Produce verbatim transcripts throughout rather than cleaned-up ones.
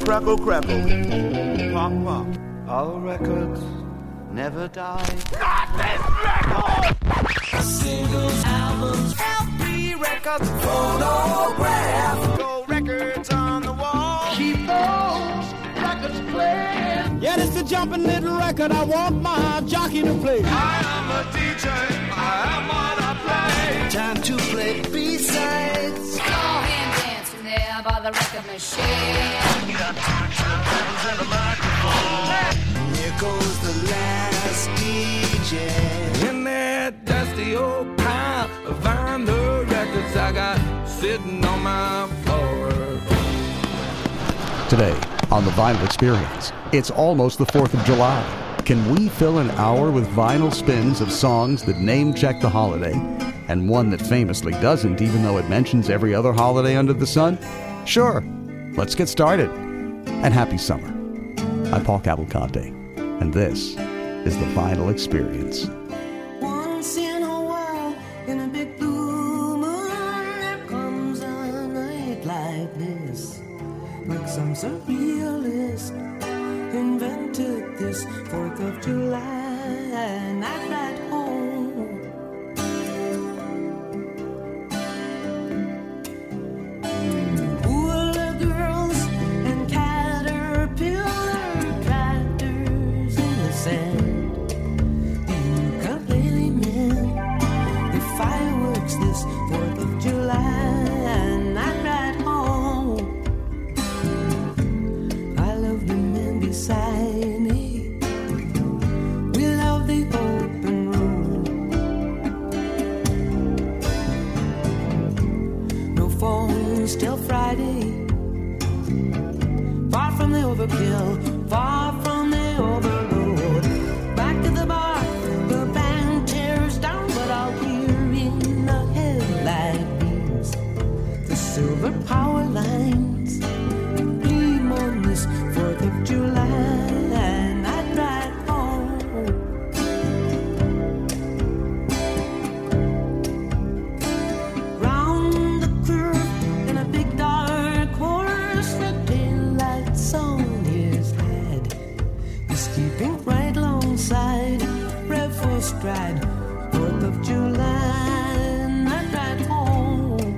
crackle, crackle. Pop, pop. All records never die. Not this record! Singles, albums, L P records, phonograph. Gold records on the wall. Keep those records playing. Yeah, it's a jumping little record. I want my jockey to play. I am a D J. I am what I play. Time to play B-sides. Go hand dancing there by the record machine. Got two turntables and a microphone. Here goes the last D J. In that dusty old pile of vinyl records I got sitting on my floor. Today on the Vinyl Experience, it's almost the fourth of July. Can we fill an hour with vinyl spins of songs that name-check the holiday, and one that famously doesn't, even though it mentions every other holiday under the sun? Sure. Let's get started. And happy summer. I'm Paul Cavalcante, and this is the Vinyl Experience. Once in a while, in a big blue moon, there comes a night like this. Like some surrealist invented this fourth of July night right home. Hula girls and caterpillar tractors in the sand. The ukulele men, the fireworks this fourth of July night right home. I love the men beside me. We love the open road. No phones till Friday. Far from the overkill, far from the overload. Back to the bar, the band tears down, but I'll hear in the headlight beams the silver power lines gleam on this fourth of July night right home. Round the curve in a big dark horse, the daylight song is had. He's keeping right alongside, rev for stride, fourth of July night right home.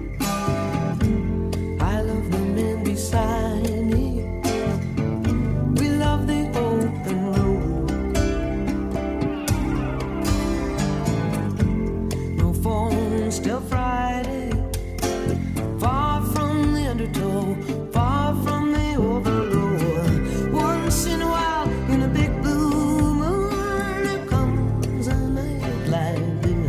I love the men beside me. We love the open road. No phones till Friday. Far from the undertow, far from the overload. Once in a while, in a big blue moon, there comes a night like this.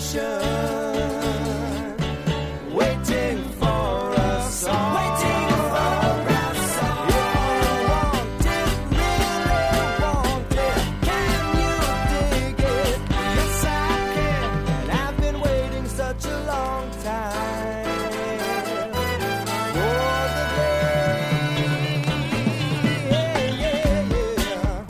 station, waiting for a song. Waiting for a song. If you want it, really want it, can you dig it? Yes, I can, and I've been waiting such a long time for the day. Yeah, yeah, yeah.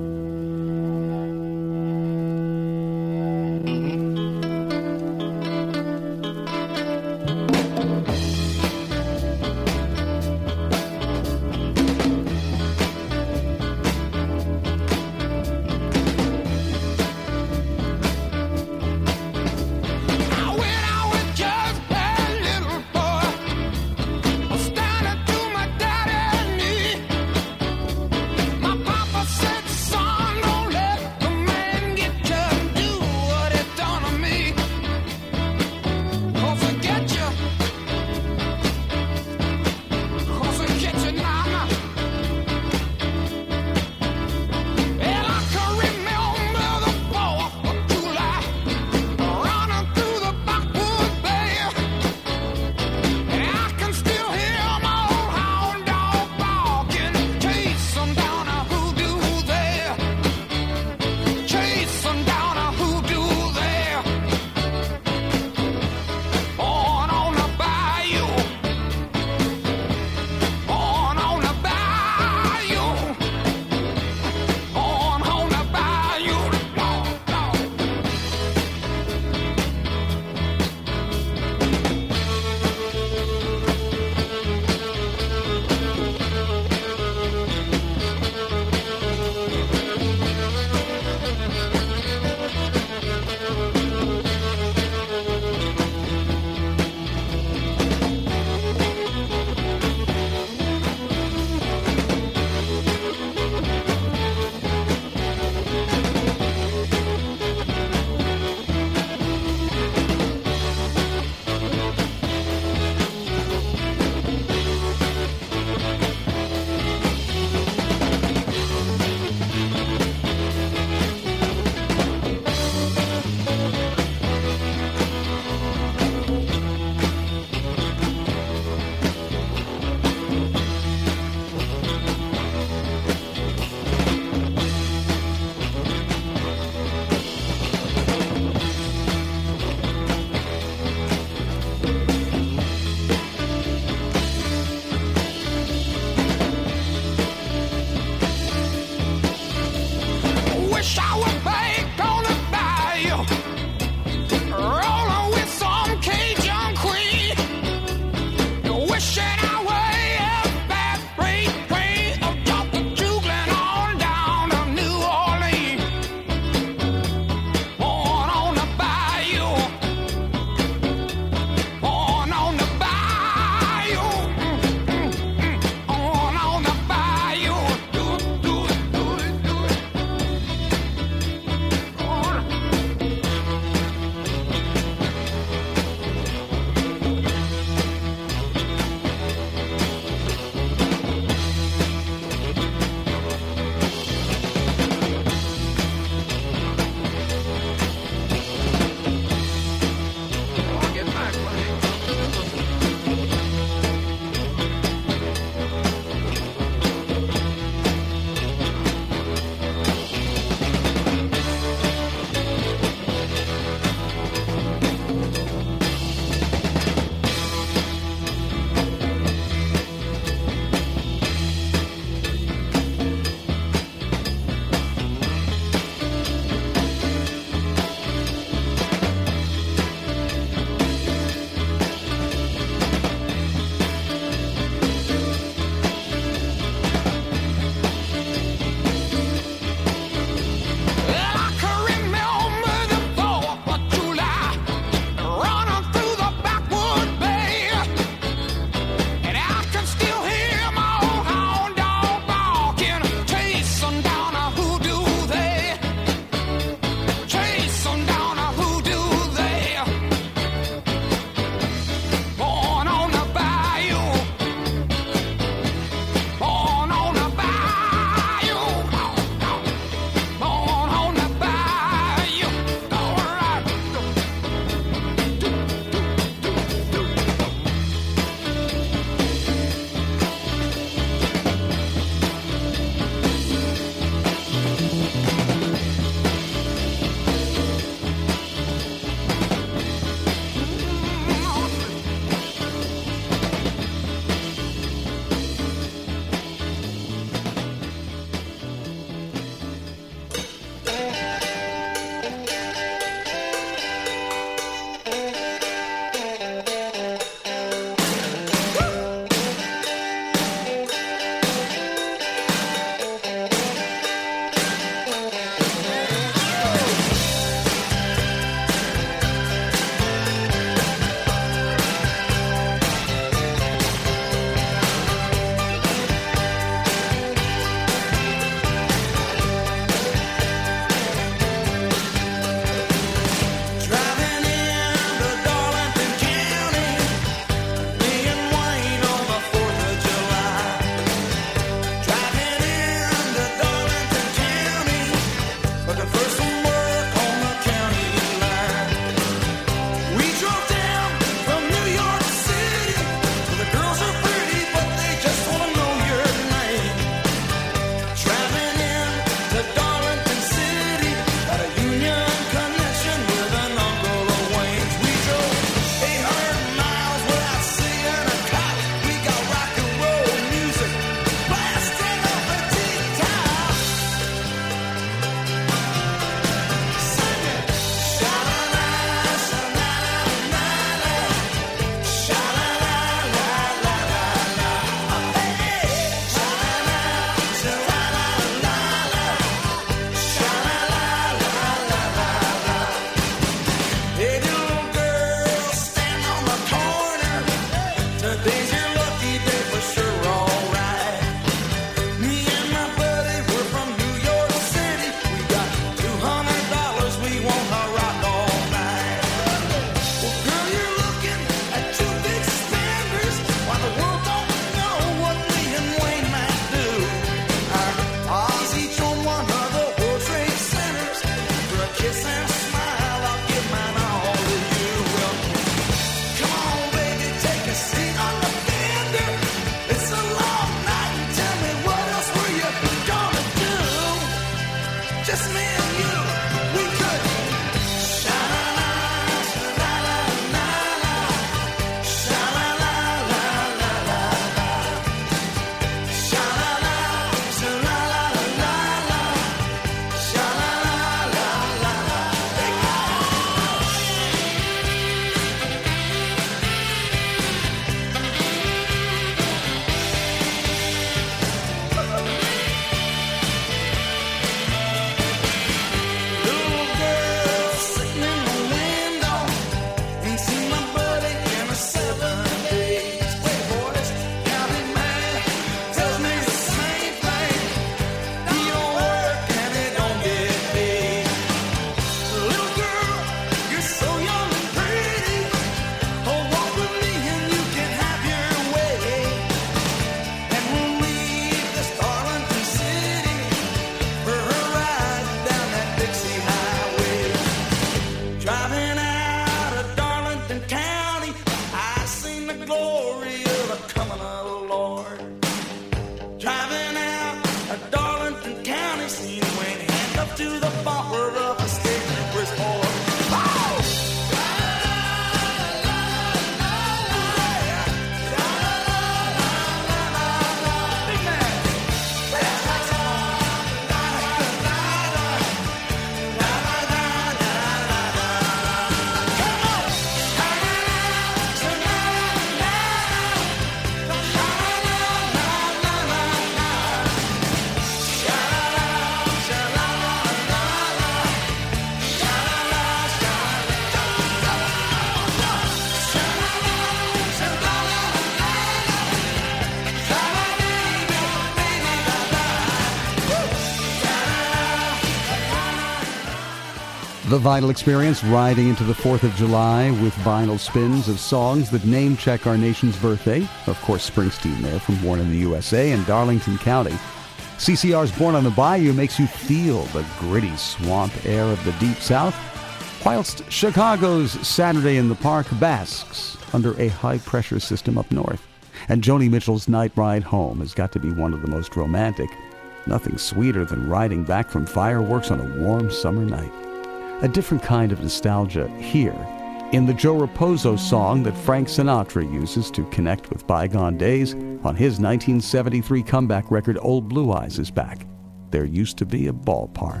The Vinyl Experience, riding into the fourth of July with vinyl spins of songs that name-check our nation's birthday. Of course, Springsteen there from Born in the U S A and Darlington County. C C R's Born on the Bayou makes you feel the gritty swamp air of the Deep South, whilst Chicago's Saturday in the Park basks under a high-pressure system up north. And Joni Mitchell's Night Ride Home has got to be one of the most romantic. Nothing sweeter than riding back from fireworks on a warm summer night. A different kind of nostalgia here in the Joe Raposo song that Frank Sinatra uses to connect with bygone days on his nineteen seventy-three comeback record Old Blue Eyes Is Back. There used to be a ballpark.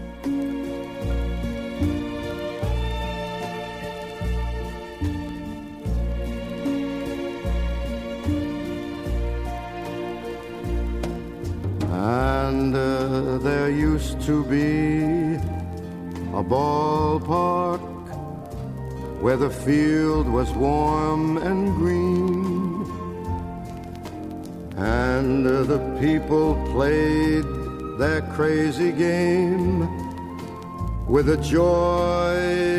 And uh, there used to be a ballpark where the field was warm and green, and uh, the people played their crazy game with a joy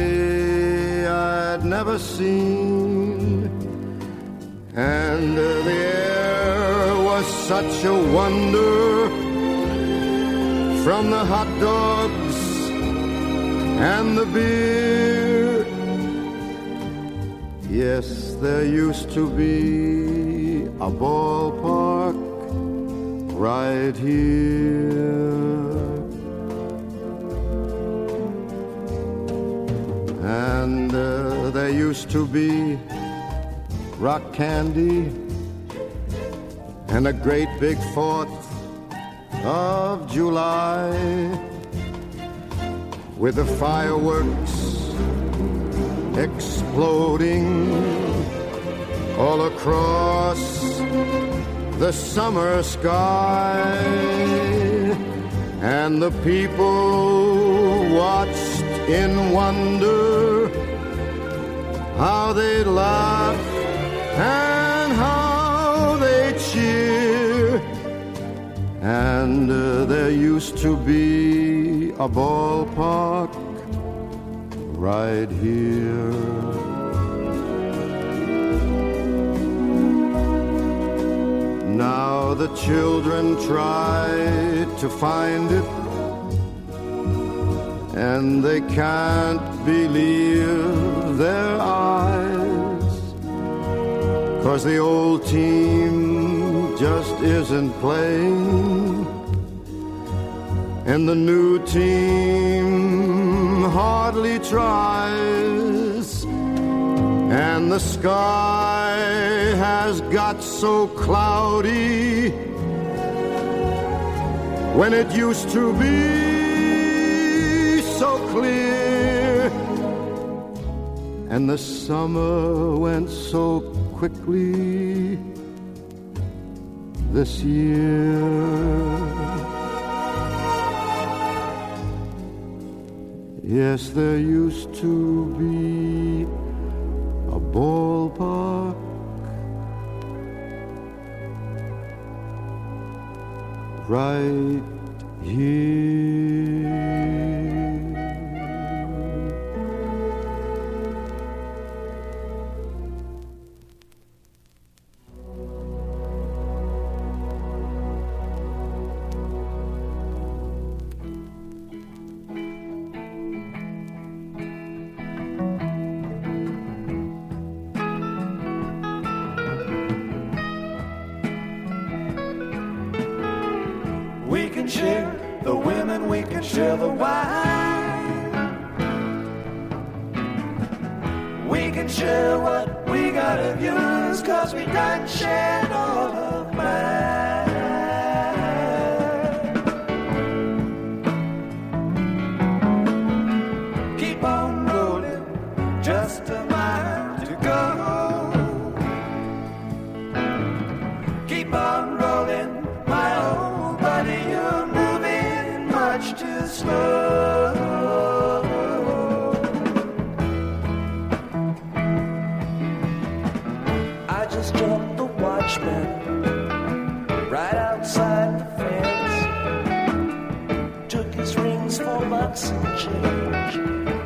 I'd never seen. And uh, the air was such a wonder, from the hot dogs and the beer. Yes, there used to be a ballpark right here. And uh, there used to be rock candy and a great big fourth of July, with the fireworks exploding all across the summer sky, and the people watched in wonder how they laugh and how they cheer. And uh, there used to be a ballpark right here. Now the children try to find it, and they can't believe their eyes, 'cause the old team just isn't playing, and the new team hardly tries, and the sky has got so cloudy when it used to be so clear, and the summer went so quickly this year. Yes, there used to be a ballpark right here. We can share the women, we can share the wine. We can share what we got of yours, 'cause we done shared all of mine. Keep on rolling, just a mile to go. Keep on rolling, my old buddy, you're moving much too slow. I just jumped the watchman right outside the fence, took his rings for bucks and change.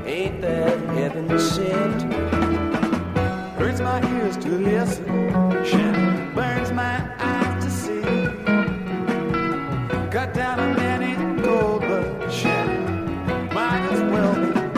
said. Hurts my ears to listen, Shannon burns my eyes to see. Cut down a many gold, but Shannon might as well be me.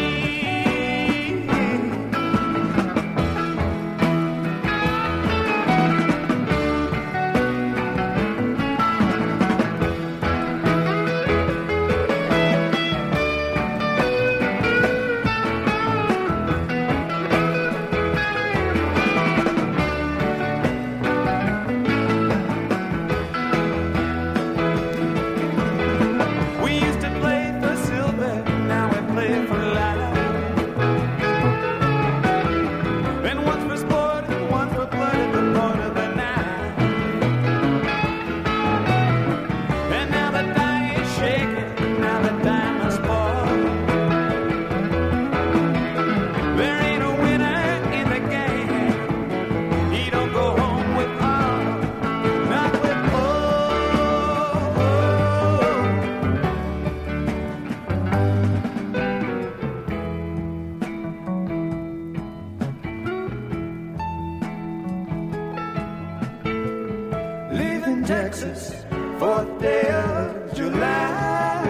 Texas, fourth day of July.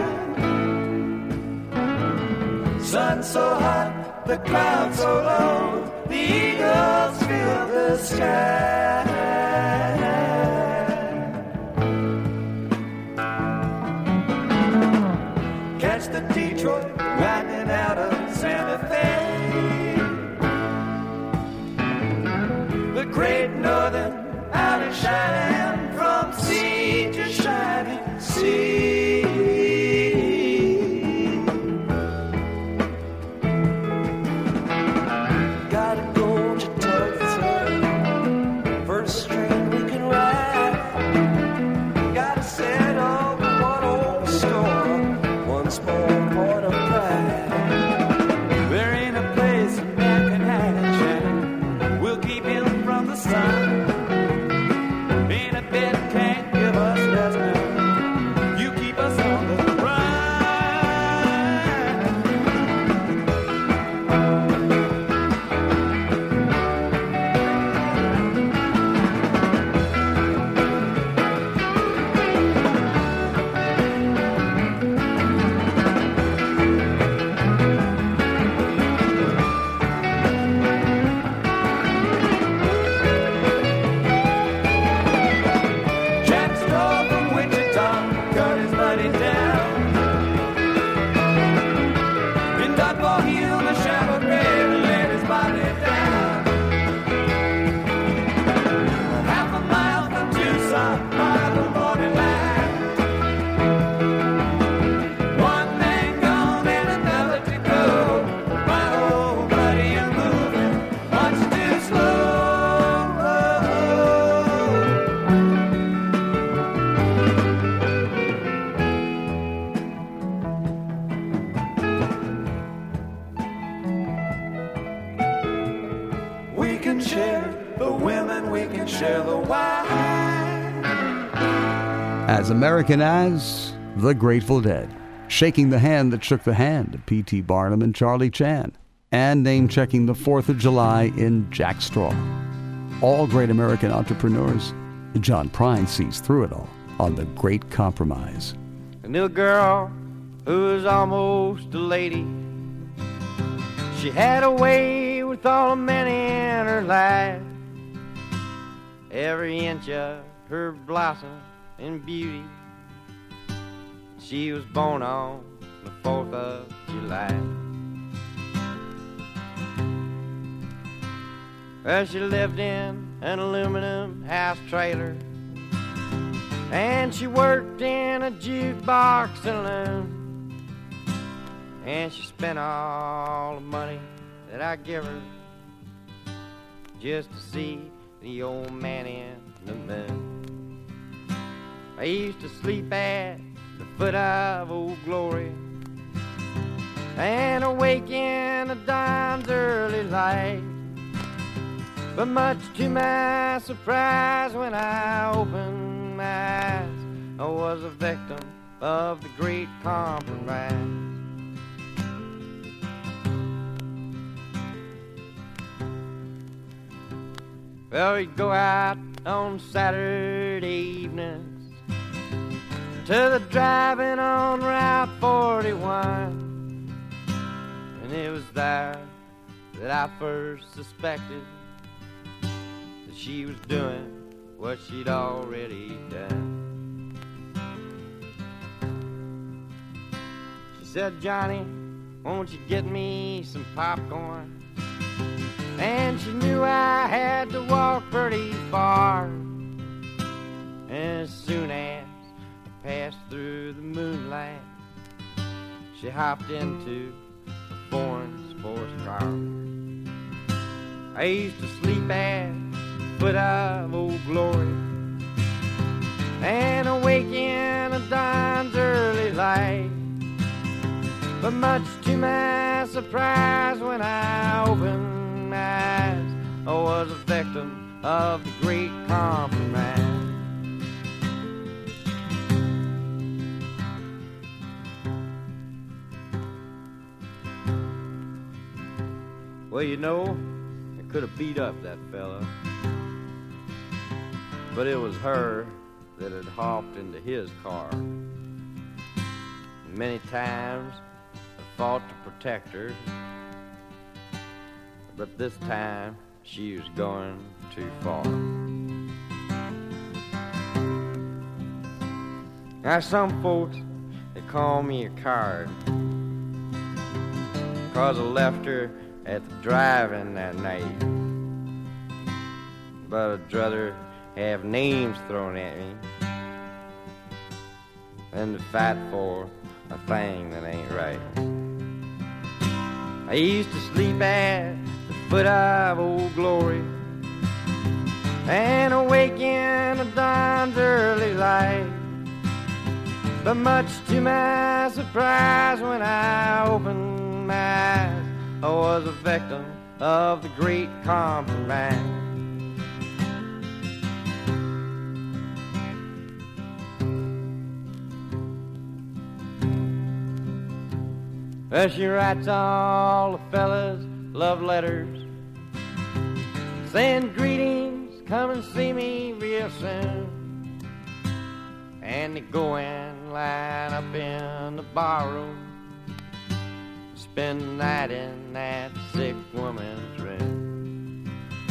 Sun so hot, the clouds so low, the eagles fill the sky. Catch the Detroit lightning out of Santa Fe. The Great Northern out and shining from sea to shining sea. Gotta go to Tulsa, first string we can ride. Gotta settle one old store, one small point of pride. There ain't a place a man can hide, Shannon. We'll keep him from the sun. As American as the Grateful Dead, shaking the hand that shook the hand of P T Barnum and Charlie Chan, and name-checking the fourth of July in Jack Straw. All great American entrepreneurs, John Prine sees through it all on The Great Compromise. I knew a girl who was almost a lady. She had a way with all the men in her life. Every inch of her blossom and beauty. She was born on the fourth of July. Well, she lived in an aluminum house trailer, and she worked in a jukebox saloon, and she spent all the money that I give her just to see the old man in the moon. I used to sleep at the foot of Old Glory and awake in the dawn's early light. But much to my surprise, when I opened my eyes, I was a victim of the Great Compromise. Well, we'd go out on Saturday evenings to the drive-in on Route forty-one, and it was there that I first suspected that she was doing what she'd already done. She said, Johnny, won't you get me some popcorn? And she knew I had to walk pretty far. And as soon as I passed through the moonlight, she hopped into a foreign sports car. I used to sleep at the foot of Old Glory and awake in the dawn's early light. But much to my surprise, when I opened my eyes, I was a victim of the great compromise. Well, you know, I could have beat up that fella, but it was her that had hopped into his car. Many times I fought to protect her, but this time she was going too far. Now some folks, they call me a coward, 'cause I left her at the drive-in that night. But I'd rather have names thrown at me than to fight for a thing that ain't right. I used to sleep at the foot of Old Glory and awake in the dawn's early light. But much to my surprise, when I opened my eyes, I was a victim of the great compromise. Well, she writes all the fellas love letters, saying greetings, come and see me real soon. And they go and line up in the barroom, spend the night in that sick woman's room.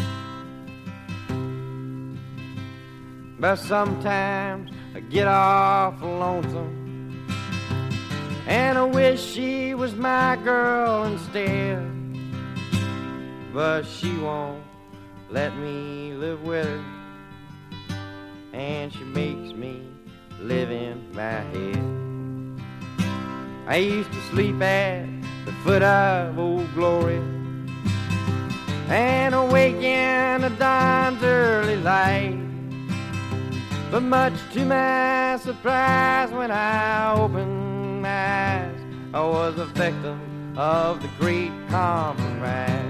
But sometimes I get awful lonesome, and I wish she was my girl instead. But she won't let me live with her, and she makes me live in my head. I used to sleep at the foot of Old Glory and awake in the dawn's early light. But much to my surprise, when I opened my eyes, I was a victim of the great compromise.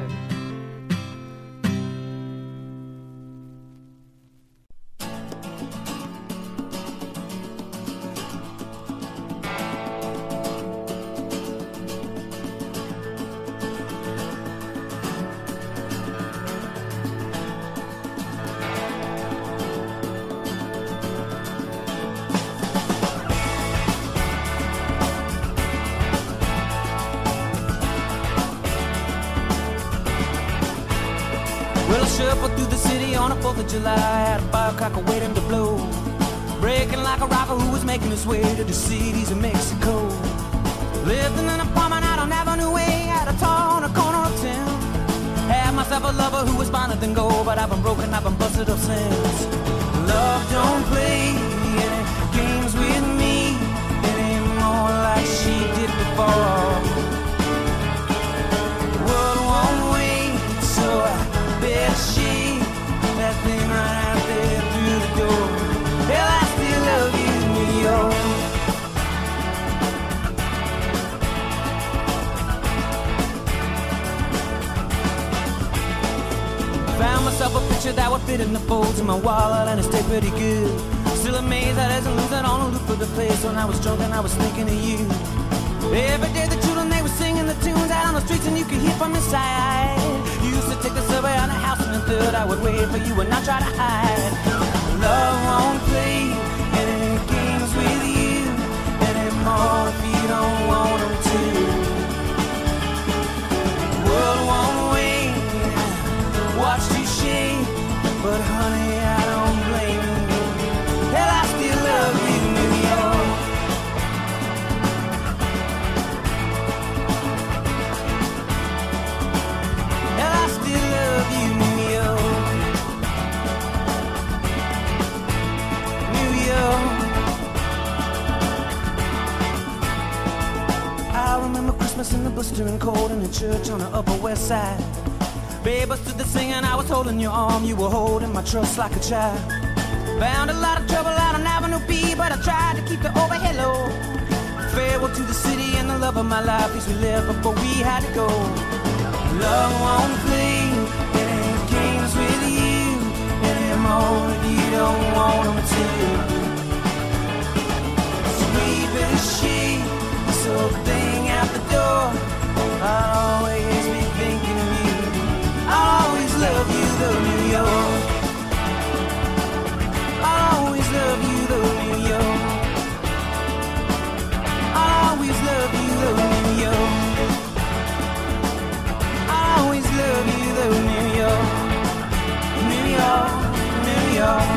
Shuffled through the city on a fourth of July, had a firecracker waiting to blow, breaking like a rocker who was making his way to the cities of Mexico. Lived in an apartment out on Avenue A, at a tall on a corner of town. Had myself a lover who was finer than gold, but I've been broken, I've been busted up since. Love don't play any games with me anymore like she did before. The world won't wait, so I bet she, that thing right out there through the door. Hell, I still love you, New York. Found myself a picture that would fit in the folds of my wallet, and it stayed pretty good. Still amazed that I didn't lose that on the loop of the place. When I was drunk and I was thinking of you. Every day the children, they were singing the tunes out on the streets, and you could hear from inside. You used to take the subway on the house and then understood I would wait for you and not try to hide. Love won't play any games with you anymore if you don't want them to. The world won't wait, watch you shake, but honey, I don't blame you. Hell, I still love you, New York. Hell, I still love you, New York. New York. I remember Christmas in the blistering cold in the church on the Upper West Side. Babe, I stood there singing, I was holding your arm, you were holding my trust like a child. Found a lot of trouble out on Avenue B, but I tried to keep the overhead low. Farewell to the city and the love of my life, as we left before we had to go. Love won't play any games with you anymore if you don't want them to. Sweet little sheet, this old thing out the door, I'll always be thinking of you. I'll always love you, though, New York. I'll always love you, though, New York. I'll always love you, though, New York. I'll always love you, though, New York. New York, New York.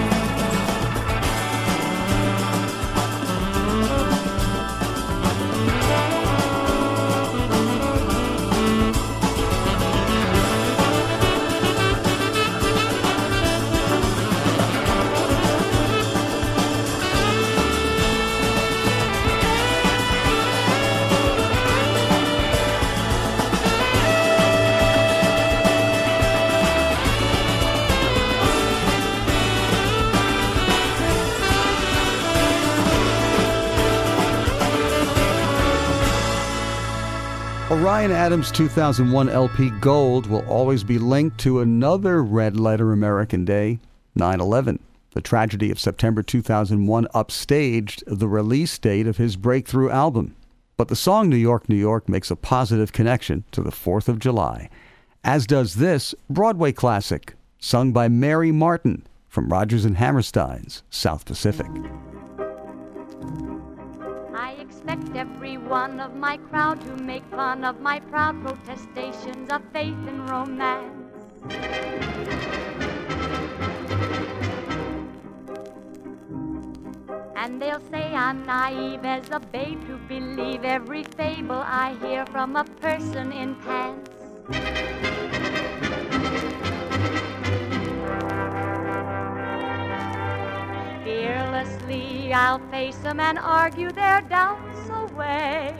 Orion Adams' two thousand one L P Gold will always be linked to another red-letter American day, nine eleven. The tragedy of September two thousand one upstaged the release date of his breakthrough album. But the song New York, New York makes a positive connection to the fourth of July, as does this Broadway classic, sung by Mary Martin from Rodgers and Hammerstein's South Pacific. I expect every one of my crowd to make fun of my proud protestations of faith and romance. And they'll say I'm naive as a babe to believe every fable I hear from a person in pants. Fearlessly I'll face them and argue their doubts away.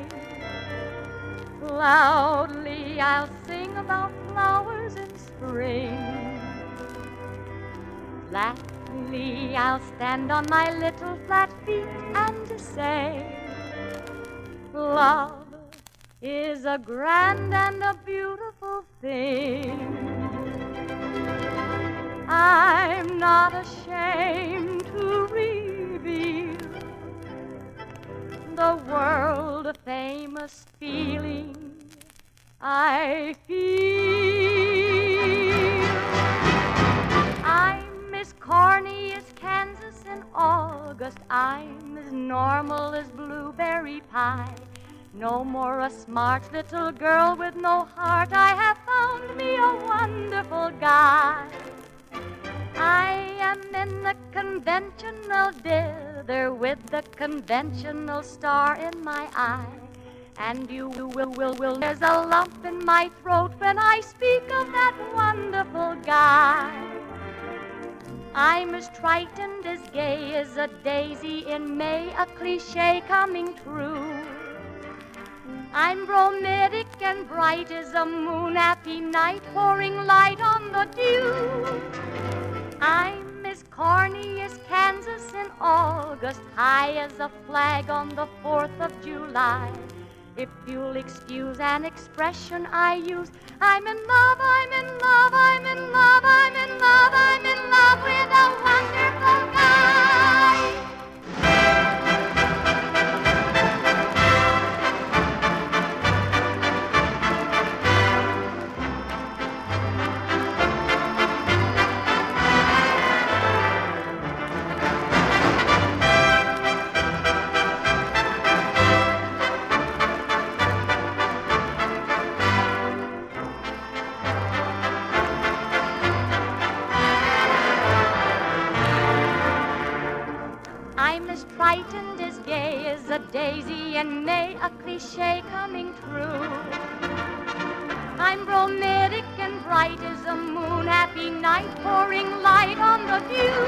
Loudly I'll sing about flowers in spring. Flatly I'll stand on my little flat feet and say, love is a grand and a beautiful thing. I'm not ashamed to reveal the world-famous feeling I feel. I'm as corny as Kansas in August. I'm as normal as blueberry pie. No more a smart little girl with no heart. I have found me a wonderful guy. I am in the conventional dither with the conventional star in my eye. And you will, will, will, will, there's a lump in my throat when I speak of that wonderful guy. I'm as trite and as gay as a daisy in May, a cliche coming true. I'm bromidic and bright as a moon-happy night, pouring light on the dew. I'm as corny as Kansas in August, high as a flag on the fourth of July. If you'll excuse an expression I use, I'm in love, I'm in love, I'm in love, I'm in love, I'm in love with a wonderful guy. daisy in May, a cliche coming true. I'm romantic and bright as a moon, happy night pouring light on the view.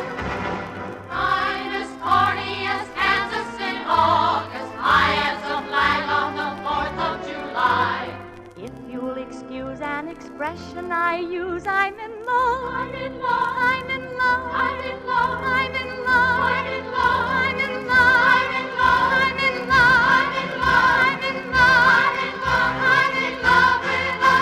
I'm as corny as Kansas in August, high as a flag on the fourth of July. If you'll excuse an expression I use, I'm in love. I'm in love. I'm in love. I'm in love. I'm in love. I'm in love. I'm in love. I'm in love. I'm in love. I'm in love. I'm in love. I'm in love. I'm in love with a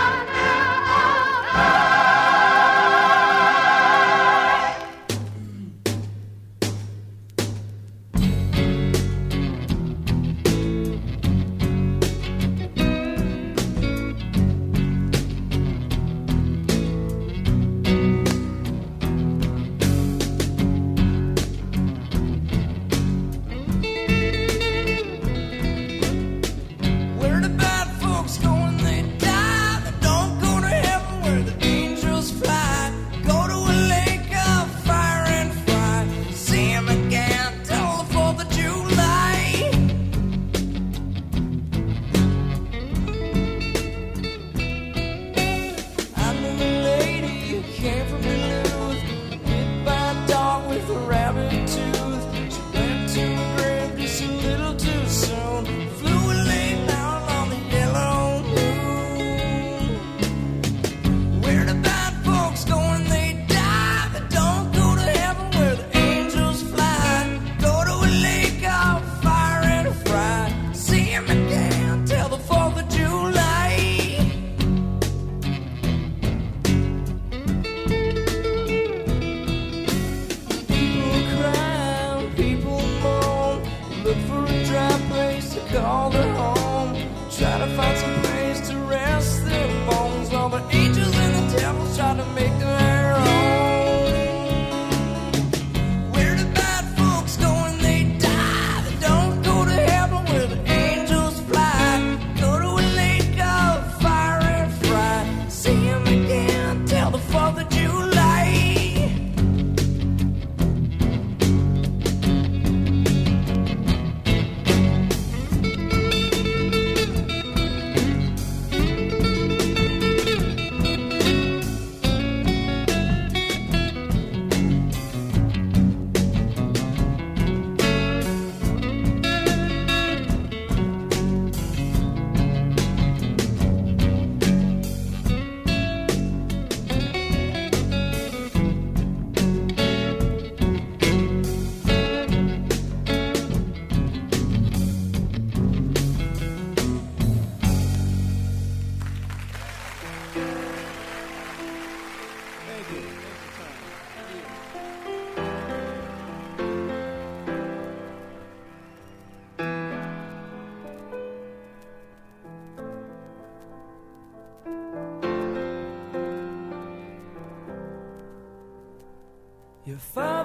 Your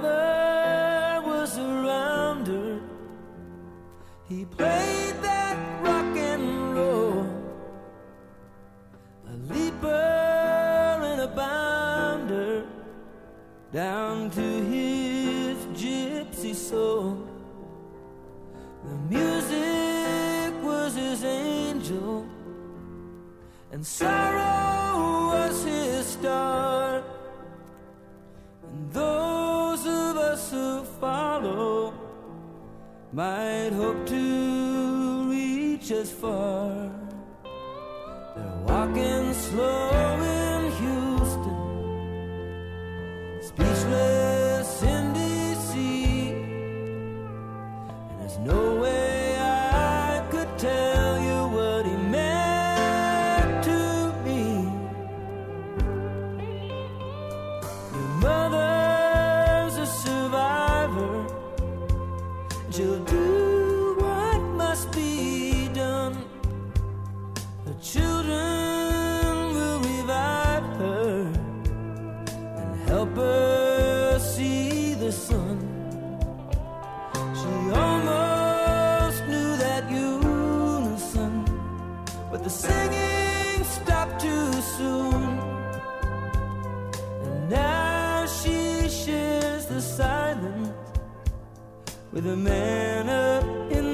father was a rounder. He played that rock and roll, a leaper and a bounder, down to his gypsy soul. The music was his angel, and sorrow was his star. And those of us who follow might hope to reach as far. They're walking slow in Houston, speechless in D C, and there's no way I could tell you what he meant to me. Your mother's a survivor, she'll do what must be done. Her children will revive her and help her see the sun. She almost knew that unison, but the singing stopped too soon. And now she shares the silence with a man up in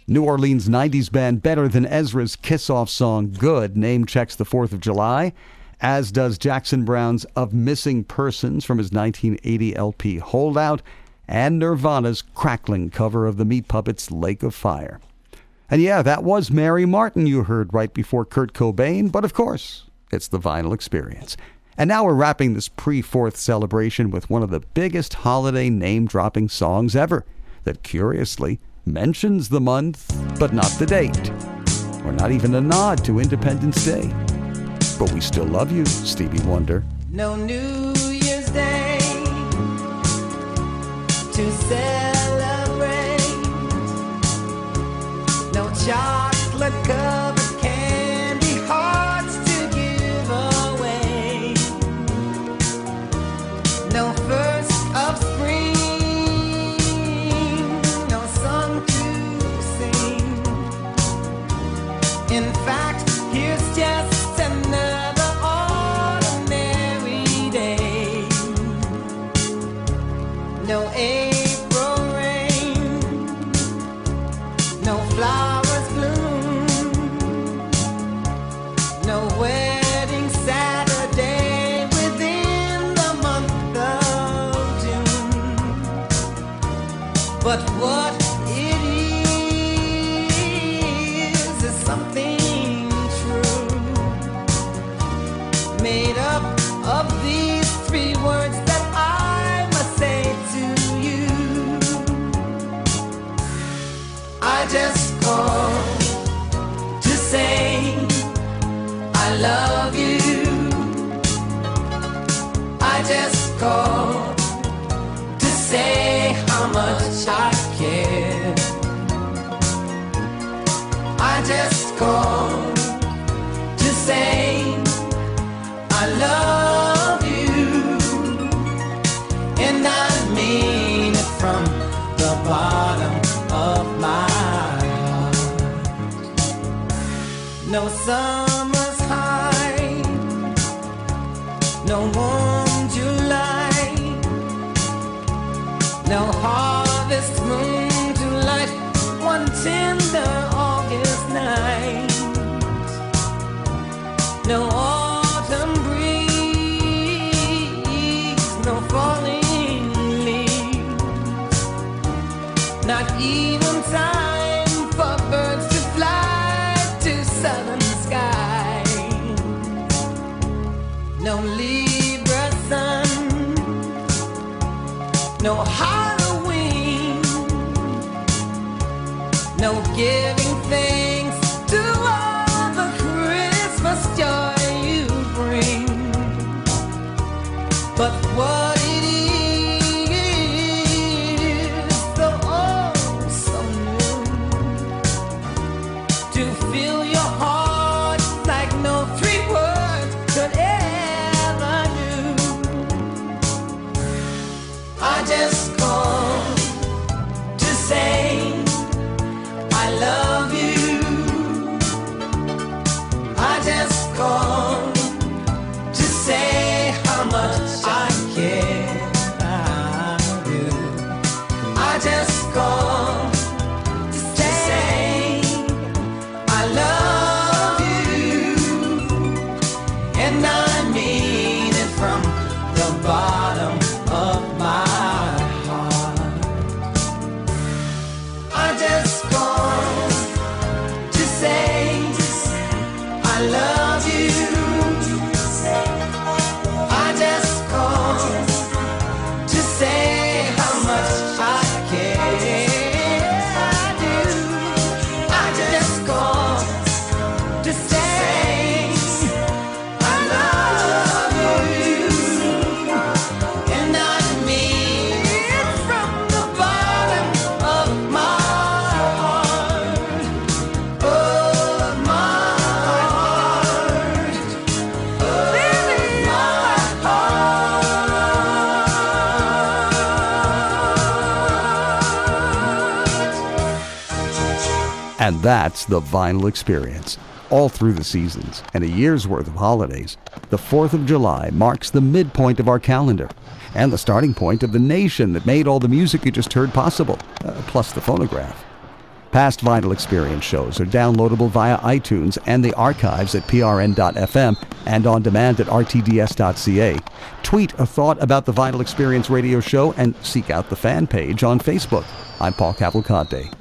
New Orleans nineties band Better Than Ezra's kiss-off song Good name-checks the fourth of July, as does Jackson Browne's Of Missing Persons from his nineteen eighty L P Holdout, and Nirvana's crackling cover of the Meat Puppets' Lake of Fire. And yeah, that was Mary Martin you heard right before Kurt Cobain, but of course, it's the Vinyl Experience. And now we're wrapping this pre-fourth celebration with one of the biggest holiday name-dropping songs ever that, curiously, mentions the month, but not the date, or not even a nod to Independence Day. But we still love you, Stevie Wonder. No New Year's Day to celebrate, no chocolate covered candy hearts to give away, no first of spring, no song to sing. In fact, here's just another ordinary day. No April rain, no flowers bloom, no wedding Saturday within the month of June. But what it is is something true, made up of these three words that I must say to you. I just called to say I love you. I just called to say how much I care. I just called to say I love you, and I mean it from the bottom of my heart. No summer's high, no warm July, no harvest moon to light one tender August night, no autumn breeze, no falling leaves, not even time for birds to fly to southern skies, no Libra sun, no Halloween, no giving thanks to all the Christmas joy you bring. But what it is, so oh so new, to fill your heart like no three words could ever do. I just called to say I love you. I just called to say how much I care. I do. I just called to say I love you, and I mean it from the bottom of my heart. I just called to say I love you. I just called to say how much I care. I do. I just called to say I love you, and I mean it from the bottom of my heart. Of my heart. Really, my heart. And that's the Vinyl Experience. All through the seasons and a year's worth of holidays, the fourth of July marks the midpoint of our calendar and the starting point of the nation that made all the music you just heard possible, uh, plus the phonograph. Past Vinyl Experience shows are downloadable via iTunes and the archives at p r n dot f m and on demand at r t d s dot c a. Tweet a thought about the Vinyl Experience radio show and seek out the fan page on Facebook. I'm Paul Cavalcante.